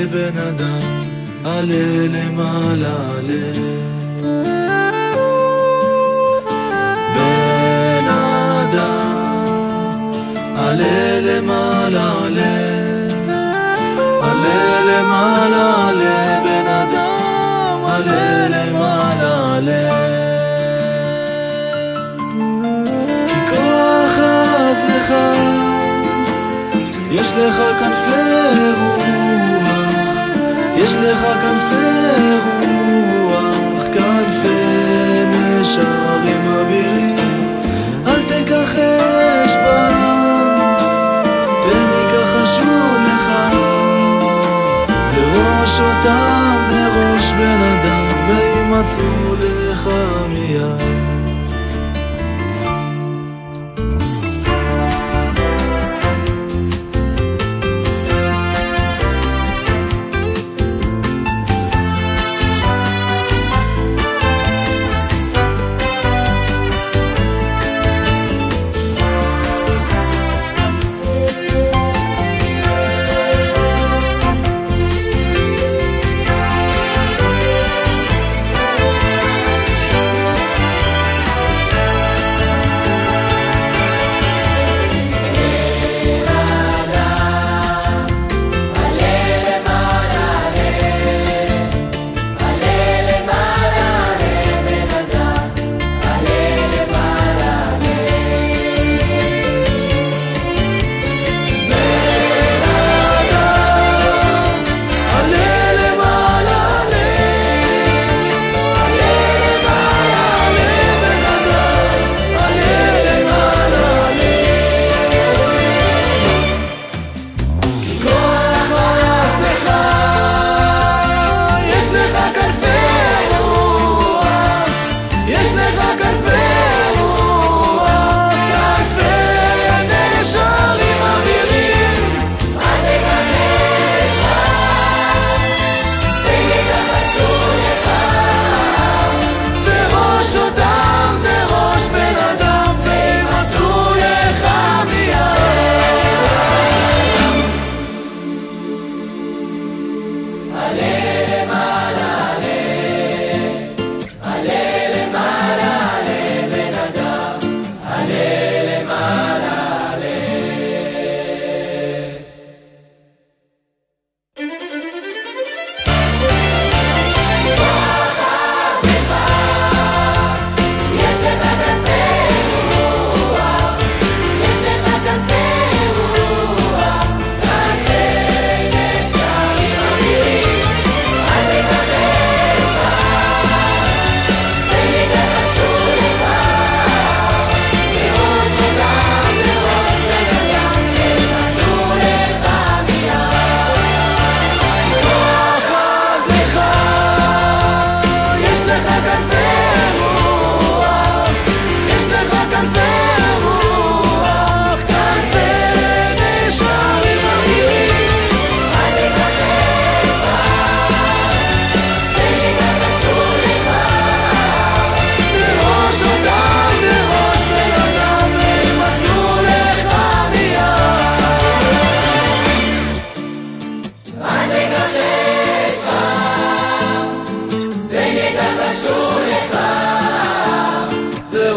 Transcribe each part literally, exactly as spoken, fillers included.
בן אדם, עלה למעלה עלה. בן אדם, עלה למעלה עלה. עלה למעלה עלה, בן אדם, עלה למעלה עלה. כי כוח עז לך, יש לך כנפי רוח, יש לך כנפי רוח, כנפי נשרים אבירים. אל תכחש בם, פן יכחשו לך, בראש אותם בראש בן אדם, וימצאו לך מיד.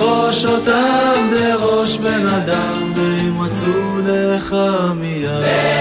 אותם בראש בן אדם, וימצאו לך מיד.